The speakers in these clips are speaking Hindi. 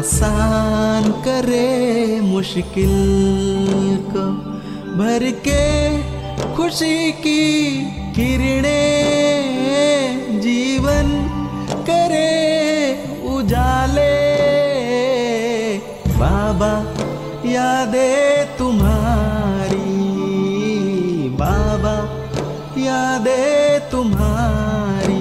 आसान करे मुश्किल को, भर के खुशी की किरणें जीवन करे उजाले। बाबा यादें तुम्हारी, बाबा यादें तुम्हारी।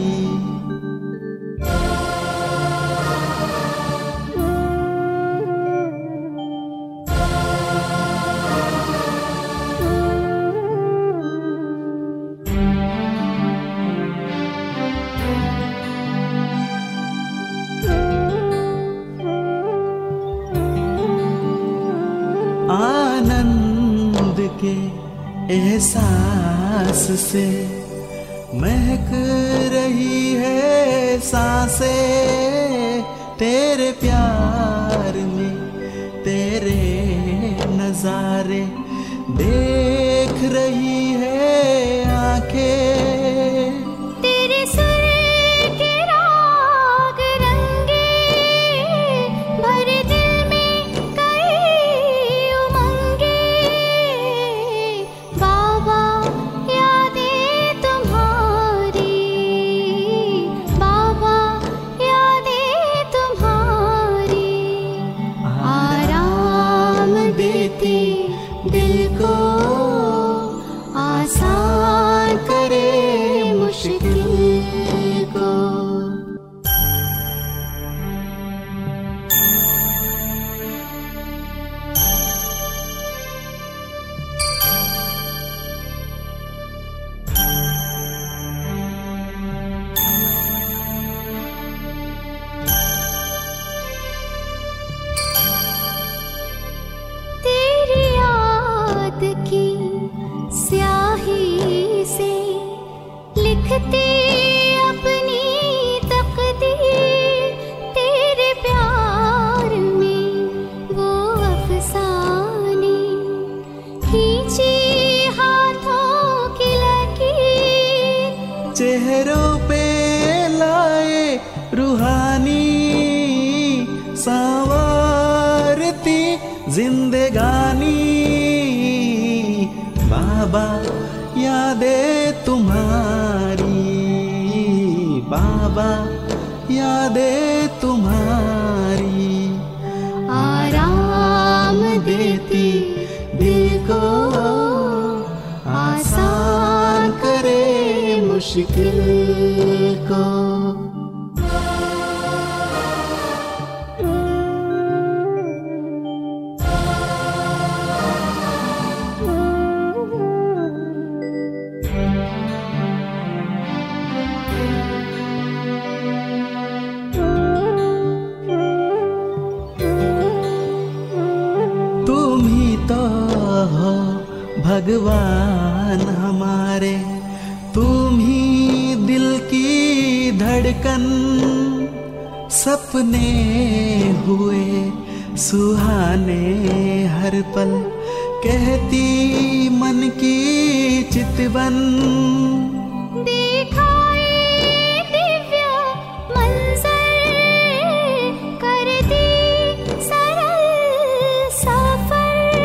आनंद के एहसास से महक रही है सांसें, तेरे प्यार में तेरे नजारे देख रही है आंखें। तेरे सुर के राग रंगे भर दिल में कई उमंगे। बाबा यादें तुम्हारी, बाबा यादें तुम्हारी। आराम देती दिल को, आसान करे मुश्किल को। तेरी याद की स्याही से लिखती अपनी तकदीर, तेरे प्यार में वो अफसाने खींची हाथों की लकीर। चेहरों पे लाए रूहानी संवारती जिंदगानी। बाबा यादें तुम्हारी, बाबा यादें तुम्हारी। आराम देती दिल को, आसान करे मुश्किल को। तुम ही तो हो भगवान हमारे, तुम ही दिल की धड़कन। सपने हुए सुहाने हर पल, कहती मन की चितवन। दिखाए दिव्य मंजर, कर दी सरल सफर।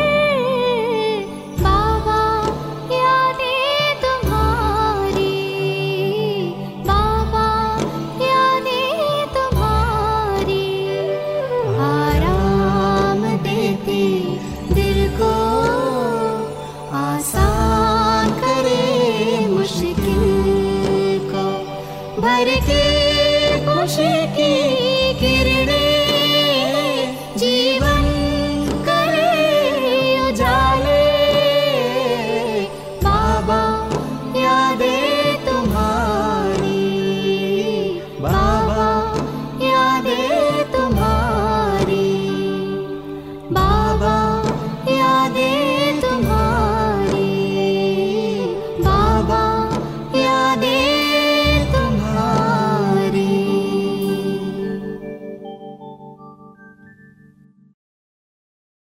बाबा यादें तुम्हारी, बाबा यादें तुम्हारी। आराम देती दिल को, आसान करे मुश्किल को, भर के खुशी की किरणें